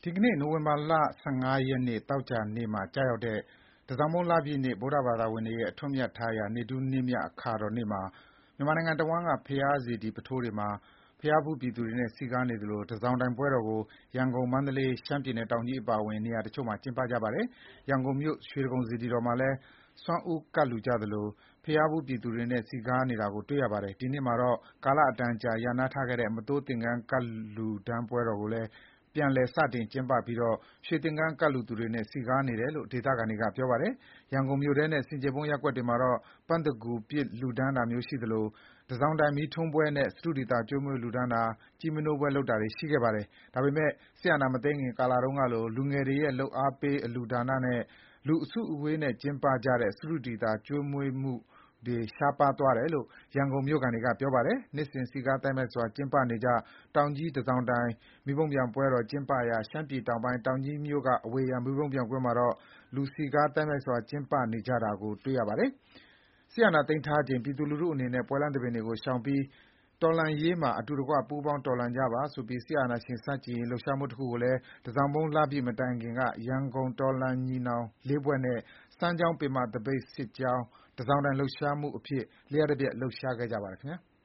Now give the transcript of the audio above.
ဒီကနေ့နိုဝင်ဘာလ 15 ရက်နေ့သောကြာနေ့မှာကျရောက်တဲ့ တန်ဆောင်မုန်းလပြည့်နေ့ ဗုဒ္ဓဘာသာဝင်တွေရဲ့ အထွတ်အမြတ်ထားရာ နေ့ထူးနေ့မြတ်အခါတော်နေ့မှာ မြန်မာနိုင်ငံတဝန်းက ဘုရားစေတီပုထိုးတွေမှာ ဘုရားဖူးပြည်သူတွေနဲ့ စည်ကားနေသလို တန်ဆောင်တိုင်ပွဲတော်ကို ရန်ကုန်၊ မန္တလေး၊ ရှမ်းပြည်နယ်တောင်ကြီးအပါအဝင် နေရာတချို့မှာ ကျင်းပကြပါတယ်။ ရန်ကုန်မြို့ ရွှေတိဂုံစေတီတော်မှာလည်း ဆွမ်းဦးကပ်လှူကြသလို ဘုရားဖူးပြည်သူတွေနဲ့ စည်ကားနေတာကို တွေ့ရပါတယ်။ ဒီနှစ်မှာတော့ ကာလအတန်ကြာ ရပ်နားထားခဲ့တဲ့ မသိုးသင်္ကန်းကပ်လှူဒါန်းပွဲတော်ကိုလည်း ပြန်လည်စတင်ကျင်းပပြီး ရွှေသင်္ကန်းကပ်လှူသူတွေနဲ့ စည်ကားနေတယ်လို့ ဒေသခံတွေက ပြောပါတယ်။ ရန်ကုန်မြို့ထဲနဲ့ ဆင်ခြေဖုံးရပ်ကွက်တွေမှာတော့ ပန်းသက္ကူပစ်လှူဒါန်းတာမျိုးရှိသလို တန်ဆောင်တိုင်မီးထွန်းပွဲနဲ့ စတုဒီသာကျွေးမွေးလှူဒါန်းတာ၊ ကျီးမနိုးပွဲလုပ်တာတွေ ရှိခဲ့ပါတယ်။ ဒါပေမယ့် စစ်အာဏာမသိမ်းခင်ကာလတုန်းကလို လူငယ်တွေရဲ့ လုပ်အားပေးအလှူဒါနနဲ့ လူအစုအဝေးနဲ့ကျင်းပကြတဲ့ စတုဒီသာကျွေးမွေးမှုတွေ ရှားပါးသွားတယ်လို့ ရန်ကုန်မြို့ခံတွေက ပြောပါတယ်။ နှစ်စဉ် စည်ကားသိုက်မြိုက်စွာကျင်းပနေကျ တောင်ကြီးတန်ဆောင်တိုင် မီးပုံပျံပွဲတော်ကျင်းပရာ ရှမ်းပြည်တောင်ပိုင်း တောင်ကြီးမြို့က အဝေရာ မီးပုံပျံပွဲမှာတော့ လူစည်ကားသိုက်မြိုက်စွာ ကျင်းပနေကြတာကို တွေ့ရပါတယ်။ စစ်အာဏာသိမ်းထားချိန် ပြည်သူလူထုအနေနဲ့ ပွဲလမ်းသဘင်တွေကိုရှောင်ပြီး တော်လှန်ရေးမှာ အတူတကွ ပူးပေါင်းတော်လှန်ကြပါဆိုပြီး စစ်အာဏာရှင်ဆန့်ကျင်ရေး လှုပ်ရှားမှုတခုကိုလည်း တန်ဆောင်မုန်းလပြည့်မတိုင်ခင်က ရန်ကုန်တော်လှန်ညီနောင် ၄ ဖွဲ့နဲ့ စမ်းချောင်းပင်မသပိတ်စစ်ကြောင်း တန်ဆောင်တိုင်လှုပ်ရှားမှုအဖြစ် လျှပ်တပြက် လှုပ်ရှားခဲ့ကြပါတယ်ခင်ဗျာ။